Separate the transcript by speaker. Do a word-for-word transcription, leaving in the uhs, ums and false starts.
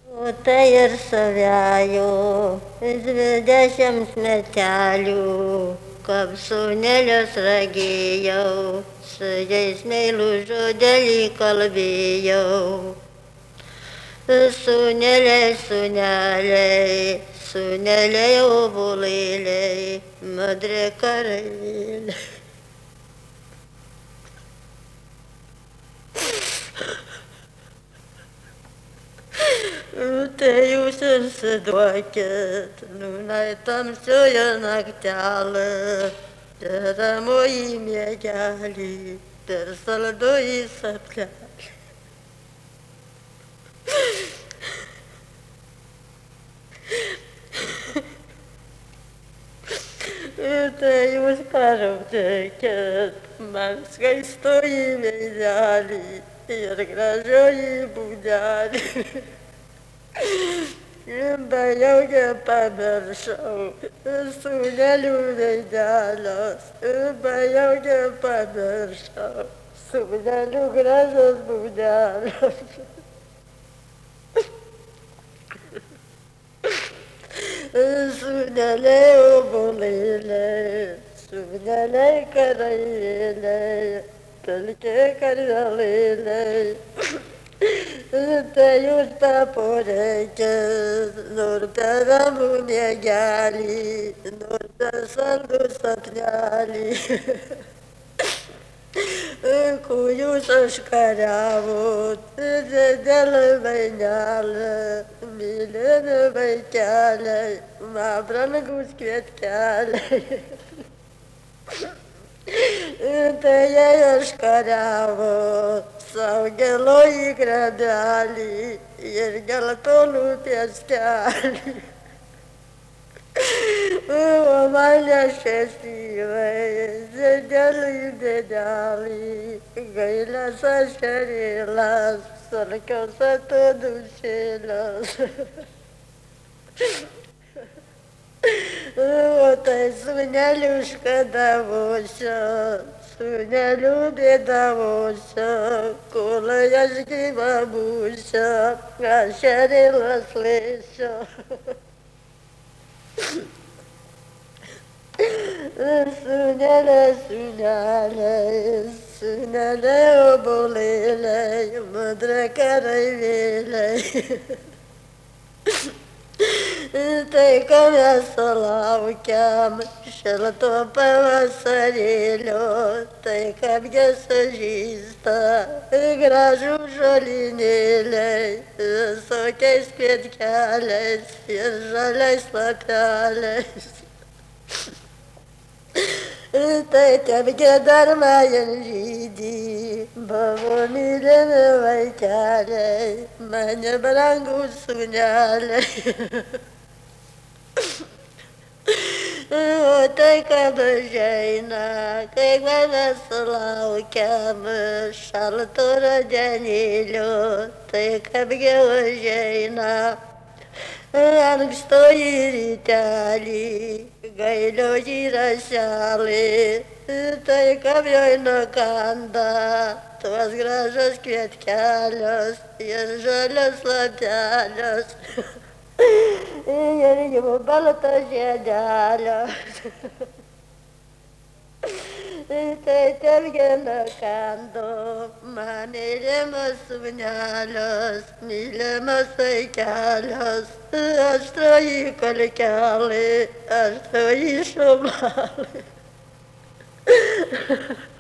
Speaker 1: O tai ir savėjo, dvidešimt metelių, kaip sūnelius ragėjau, su jais meilų žodelį kalbėjau. Sūneliai, sūneliai, sūneliai obuolėliai, madre karalėlė. Tai jūs išsiduokit, nūnai tamsiojo naktelė, teramoji miegelį, per saldojį sapnelį. Tai jūs parodykit man skaistoji veidelį ir gražioji būdelį. Bejau nepamiršau sūnelių veidelios, bejau nepamiršau sūnelių gražios būdelios. Sūneliai obuolėliai, sūneliai karalėliai, pelkė karvelėliai. Tai jūs paporeikit, nur per ramų miegelį, nur per saldų sapnelį. Ko jūs užkariavot, dėl vainelė, mylimi vaikeliai, man brangus kvietkeliai. Tai jei užkariavo savo gelojį grabelį ir geltonų piestelį. O mane šestyvai, dėdelį, dėdelį, gailės ašerėlas, sarkios atodūšėlas. O tai sūneliuška davosio, sūnelių bėdavosio, kol aš gyva būsiu, ašerėlas lėsiu. Sūneliai, sūneliai, sūneliai obuolėliai, madre kareivėliai. Tai ką mes laukiam šilto pavasarėlio, tai kaip gesažįsta gražų žolinėliai, visokiais kvietkeliais ir žaliais lapeliais. Tai tepgi dar man žydį, buvo mylimi vaikeliai, mane brangus sūneliai. O tai kad užeina, kai mes laukiam šalto rudenėlio, tai kaipgi užeina ankstoji rytelį, gailioji rašelį, tai kaip joj nukanda tuos gražus kvietkelius ir žalius lapelius. Ir jų baltos žiedelios. Tai tepgi nukando man mylimas sūnelius, mylimas vaikelius, aštroji kolkelė, aštroji šumalė.